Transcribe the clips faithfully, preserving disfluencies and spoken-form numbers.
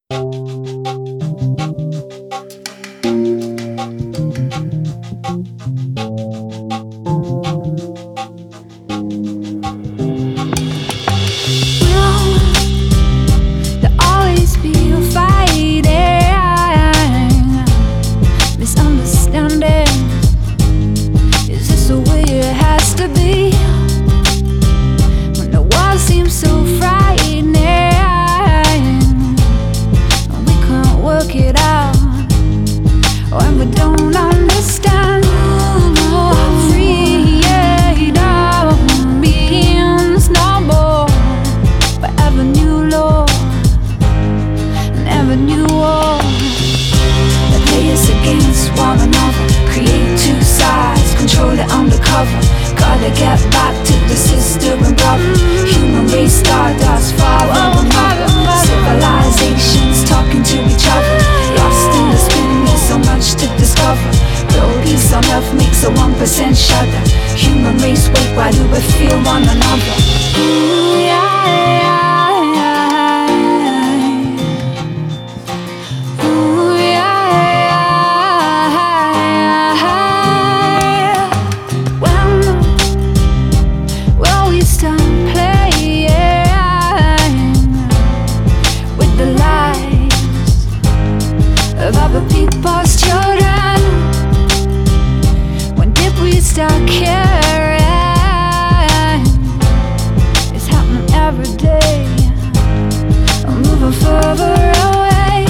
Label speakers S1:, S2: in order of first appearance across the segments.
S1: Gotta get back to the sister and brother. Human race, stardust, father and mother. Civilizations talking to each other. Lost in the spin, there's so much to discover. Though peace on earth makes a one percent shudder. Human race, wait, why do we feel one another? Ooh, yeah, yeah, yeah. Ooh, yeah, yeah. When will we stop playing with the lives of other people's children? When did we start caring? It's happening every day. I'm moving further away.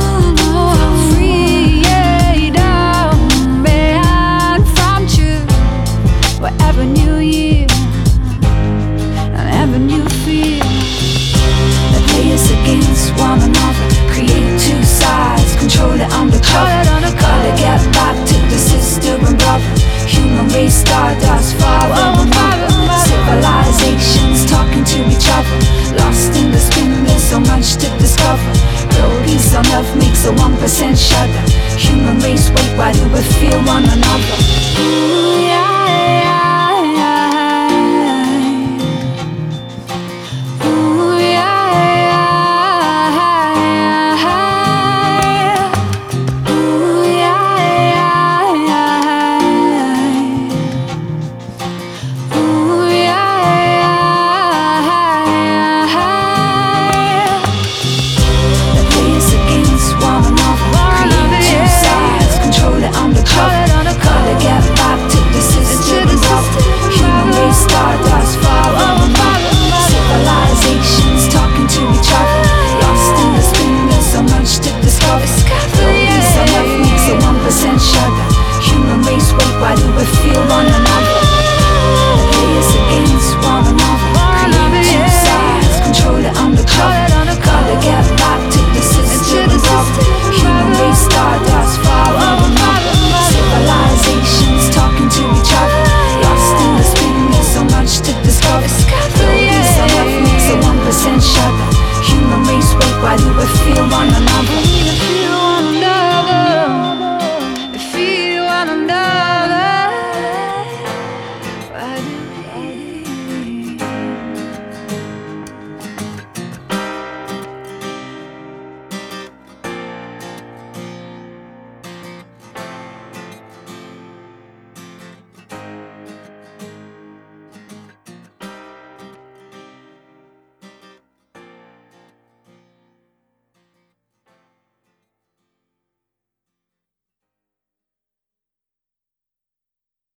S1: Freedom banned from truth. Whatever new year and every new fear. They play us against one another. Create two sides, control it undercover. Gotta get back to the sister and brother. Human race, stardust, father and mother. Civilizations talking to each other. Lost in the spin, there's so much to discover. Though peace on earth makes a one percent shudder. Human race, wait, why do we feel one another? Ooh, yeah, yeah.